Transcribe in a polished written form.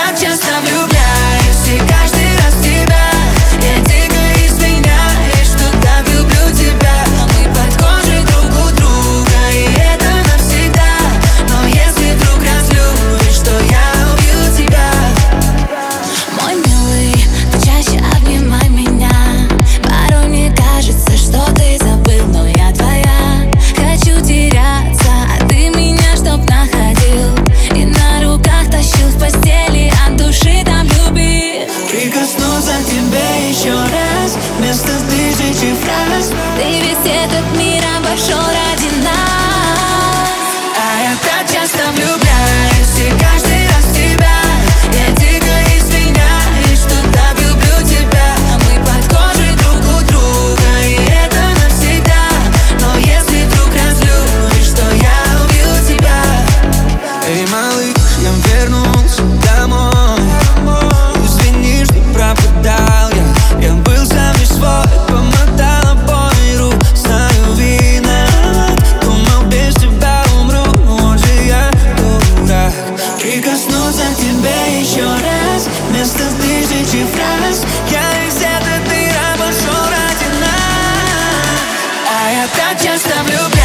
так часто влюбляюсь, и каждый раз в тебя. Я дико извиняюсь, что так люблю тебя. Мы под кожей друг у друга, и это навсегда. Но если вдруг разлюбишь, то я убью тебя. Мой милый, почаще обнимай меня. Порой мне кажется, что ты забыл, но я твоя. Хочу теряться, а ты меня чтоб находил. И на руках тащил в постели, от души там любил. Прикоснуться к тебе еще раз, вместо тысячи фраз. Ты весь этот мир обошел ради нас. А я так часто влюбляюсь, и каждый раз в тебя. Я дико извиняюсь, что так люблю тебя. Мы под кожей друг у друга, и это навсегда. Но если вдруг разлюбишь, то я убью тебя. Эй, малыш, я вернулся домой. Извини, что пропадал я был сам не свой. Помотал обои рук, знаю, виноват. Думал, без тебя умру, вот же я дурак. Прикоснуться к тебе еще раз, вместо тысячи фраз. Я весь этот мир обошел ради нас. А я так часто влюбляюсь.